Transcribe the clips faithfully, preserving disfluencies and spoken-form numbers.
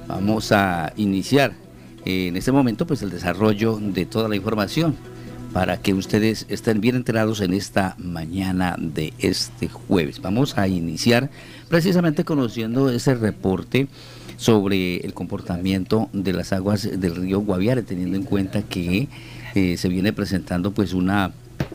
Vamos a iniciar eh, en este momento pues el desarrollo de toda la información para que ustedes estén bien enterados en esta mañana de este jueves. Vamos a iniciar precisamente conociendo ese reporte sobre el comportamiento de las aguas del río Guaviare, teniendo en cuenta que eh, se viene presentando pues una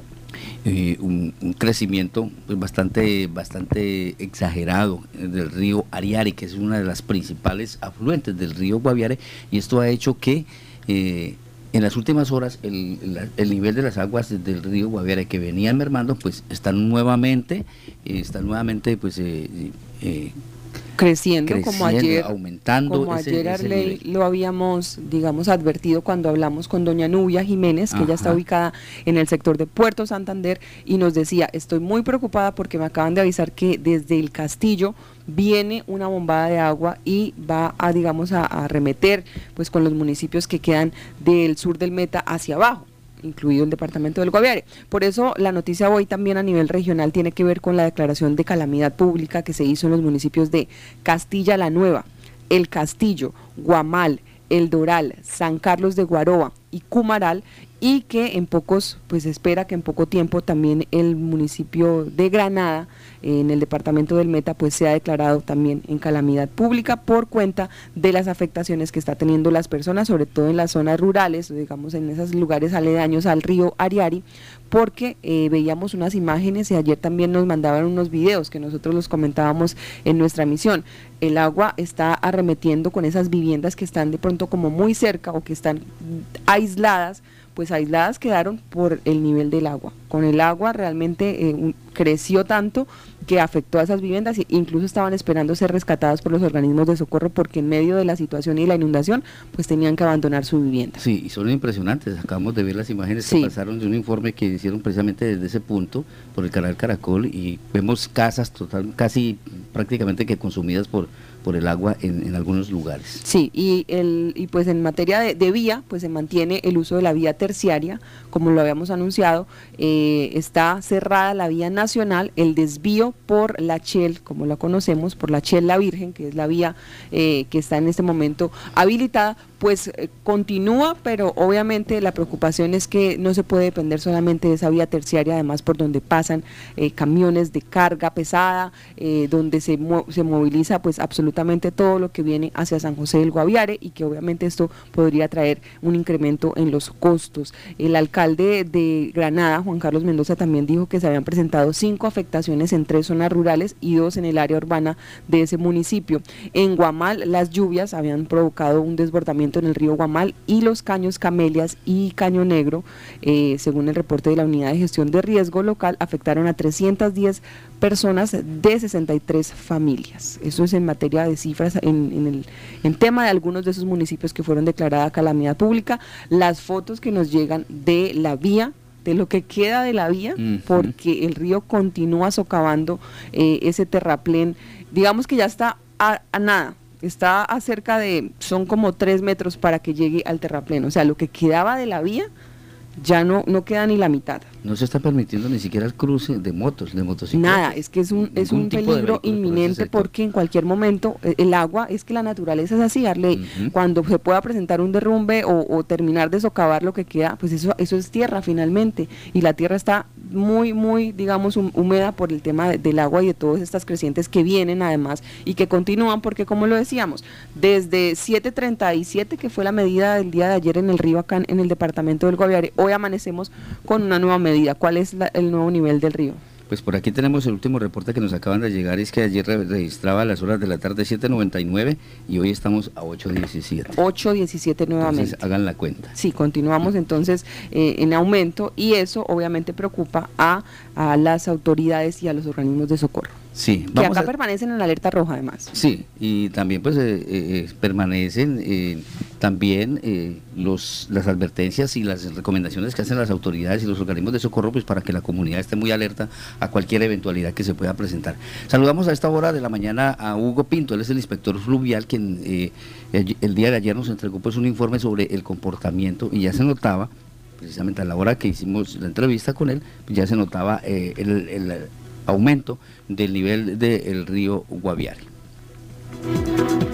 eh, un, un crecimiento pues, bastante bastante exagerado del río Ariari, que es una de las principales afluentes del río Guaviare, y esto ha hecho que eh, en las últimas horas el, el, el nivel de las aguas del río Guaviare, que venían mermando, pues están nuevamente eh, están nuevamente pues eh, eh, Creciendo, creciendo, como ayer, aumentando. como ese, ayer ese Arley nivel. lo habíamos, digamos, advertido cuando hablamos con doña Nubia Jiménez, que Ajá. ella está ubicada en el sector de Puerto Santander, y nos decía, estoy muy preocupada porque me acaban de avisar que desde el Castillo viene una bombada de agua y va a, digamos, a, a arremeter pues con los municipios que quedan del sur del Meta hacia abajo, incluido el departamento del Guaviare. Por eso la noticia hoy también a nivel regional tiene que ver con la declaración de calamidad pública que se hizo en los municipios de Castilla la Nueva, El Castillo, Guamal, El Doral, San Carlos de Guaroa y Cumaral, y que en pocos, pues se espera que en poco tiempo también el municipio de Granada, en el departamento del Meta, pues sea declarado también en calamidad pública por cuenta de las afectaciones que está teniendo las personas, sobre todo en las zonas rurales, digamos en esos lugares aledaños al río Ariari, porque eh, veíamos unas imágenes y ayer también nos mandaban unos videos que nosotros los comentábamos en nuestra emisión. El agua está arremetiendo con esas viviendas que están de pronto como muy cerca o que están aisladas, pues aisladas quedaron por el nivel del agua. Con el agua realmente eh, creció tanto que afectó a esas viviendas e incluso estaban esperando ser rescatadas por los organismos de socorro, porque en medio de la situación y la inundación pues tenían que abandonar su vivienda. Sí, y son impresionantes. Acabamos de ver las imágenes sí. que pasaron de un informe que hicieron precisamente desde ese punto por el canal Caracol, y vemos casas total, casi prácticamente que consumidas por por el agua en, en algunos lugares. Sí, y el y pues en materia de, de vía, pues se mantiene el uso de la vía terciaria, como lo habíamos anunciado. Eh, está cerrada la vía nacional, el desvío por la Chel, como la conocemos, por la Chel La Virgen, que es la vía eh, que está en este momento habilitada, pues eh, continúa, pero obviamente la preocupación es que no se puede depender solamente de esa vía terciaria, además por donde pasan eh, camiones de carga pesada, eh, donde se, se moviliza pues absolutamente todo lo que viene hacia San José del Guaviare, y que obviamente esto podría traer un incremento en los costos. El alcalde de Granada, Juan Carlos Mendoza, también dijo que se habían presentado cinco afectaciones en tres zonas rurales y dos en el área urbana de ese municipio. En Guamal, las lluvias habían provocado un desbordamiento en el río Guamal y los caños Camelias y Caño Negro, eh, según el reporte de la Unidad de Gestión de Riesgo Local, afectaron a trescientas diez personas de sesenta y tres familias. Eso es en materia de cifras, en, en el en tema de algunos de esos municipios que fueron declaradas calamidad pública. Las fotos que nos llegan de la vía, de lo que queda de la vía, uh-huh. porque el río continúa socavando eh, ese terraplén, digamos que ya está a, a nada, está a cerca de, son como tres metros para que llegue al terraplén, o sea, lo que quedaba de la vía ya no, no queda ni la mitad. No se está permitiendo ni siquiera el cruce de motos, de motocicletas. Nada, es que es un, es un peligro inminente, por porque en cualquier momento el agua, es que la naturaleza es así, Arley, uh-huh. cuando se pueda presentar un derrumbe o, o terminar de socavar lo que queda, pues eso, eso es tierra finalmente, y la tierra está muy, muy, digamos, húmeda por el tema de, del agua y de todas estas crecientes que vienen además y que continúan, porque como lo decíamos, desde siete treinta y siete, que fue la medida del día de ayer en el río acá en el departamento del Guaviare, hoy amanecemos con una nueva medida. ¿Cuál es la, el nuevo nivel del río? Pues por aquí tenemos el último reporte que nos acaban de llegar, es que ayer re registraba a las horas de la tarde siete noventa y nueve y hoy estamos a ocho diecisiete. ocho diecisiete nuevamente. Entonces hagan la cuenta. Sí, continuamos entonces eh, en aumento, y eso obviamente preocupa a, a las autoridades y a los organismos de socorro. Sí, que acá a... permanecen en alerta roja además. Sí, y también pues eh, eh, permanecen eh, también eh, los, las advertencias y las recomendaciones que hacen las autoridades y los organismos de socorro, pues para que la comunidad esté muy alerta a cualquier eventualidad que se pueda presentar. Saludamos a esta hora de la mañana a Hugo Pinto, él es el inspector fluvial, quien eh, el, el día de ayer nos entregó pues un informe sobre el comportamiento, y ya se notaba, precisamente a la hora que hicimos la entrevista con él, ya se notaba eh, el, el aumento del nivel del río Guaviare.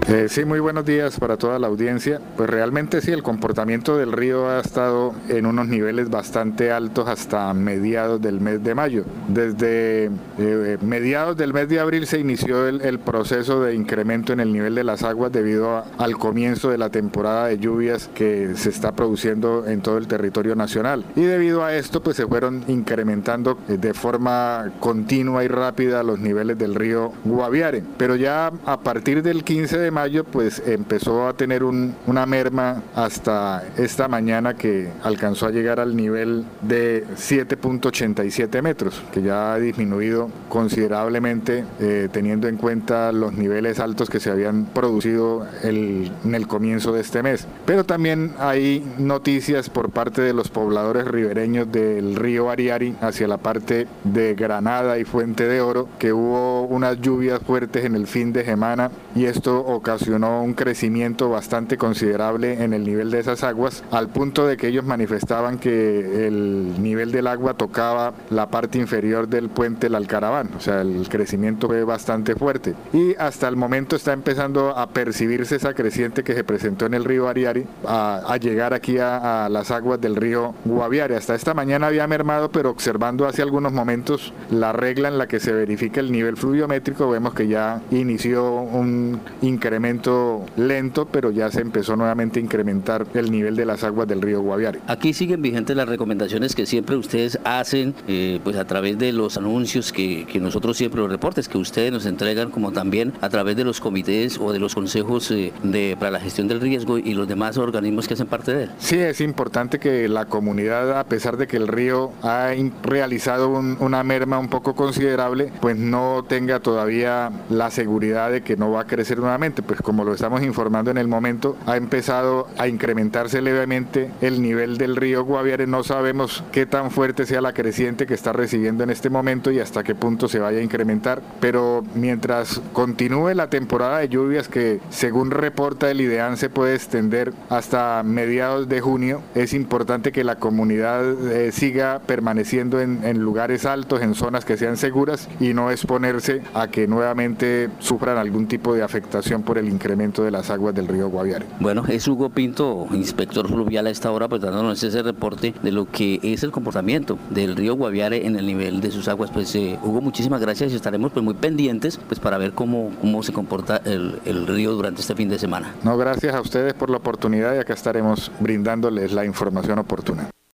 Eh, sí, muy buenos días para toda la audiencia. Pues realmente sí, el comportamiento del río ha estado en unos niveles bastante altos hasta mediados del mes de mayo. Desde eh, mediados del mes de abril se inició el, el proceso de incremento en el nivel de las aguas debido a, al comienzo de la temporada de lluvias que se está produciendo en todo el territorio nacional. Y debido a esto, pues se fueron incrementando de forma continua y rápida los niveles del río Guaviare. Pero ya a partir del quince de mayo, pues empezó a tener un, una merma hasta esta mañana que alcanzó a llegar al nivel de siete punto ochenta y siete metros, que ya ha disminuido considerablemente eh, teniendo en cuenta los niveles altos que se habían producido el, en el comienzo de este mes. Pero también hay noticias por parte de los pobladores ribereños del río Ariari hacia la parte de Granada y Fuente de Oro, que hubo unas lluvias fuertes en el fin de semana y esto ocasionó un crecimiento bastante considerable en el nivel de esas aguas, al punto de que ellos manifestaban que el nivel del agua tocaba la parte inferior del puente El Alcaraván, o sea, el crecimiento fue bastante fuerte y hasta el momento está empezando a percibirse esa creciente que se presentó en el río Ariari a, a llegar aquí a, a las aguas del río Guaviare. Hasta esta mañana había mermado, pero observando hace algunos momentos la regla en la que se verifica el nivel fluviométrico, vemos que ya inició un incremento lento, pero ya se empezó nuevamente a incrementar el nivel de las aguas del río Guaviare. Aquí siguen vigentes las recomendaciones que siempre ustedes hacen, eh, pues a través de los anuncios que, que nosotros siempre, los reportes que ustedes nos entregan, como también a través de los comités o de los consejos eh, de, para la gestión del riesgo y los demás organismos que hacen parte de él. Sí, es importante que la comunidad, a pesar de que el río ha realizado un, una merma un poco considerable, pues no tenga todavía la seguridad de que no va a crecer nuevamente, pues como lo estamos informando en el momento, ha empezado a incrementarse levemente el nivel del río Guaviare. No sabemos qué tan fuerte sea la creciente que está recibiendo en este momento y hasta qué punto se vaya a incrementar, pero mientras continúe la temporada de lluvias que según reporta el IDEAN se puede extender hasta mediados de junio, es importante que la comunidad eh, siga permaneciendo en, en lugares altos, en zonas que sean seguras y no exponerse a que nuevamente sufran algún tipo de afectación por el incremento de las aguas del río Guaviare. Bueno, es Hugo Pinto, inspector fluvial a esta hora, pues dándonos ese reporte de lo que es el comportamiento del río Guaviare en el nivel de sus aguas. Pues eh, Hugo, muchísimas gracias y estaremos pues muy pendientes pues para ver cómo, cómo se comporta el, el río durante este fin de semana. No, gracias a ustedes por la oportunidad y acá estaremos brindándoles la información oportuna.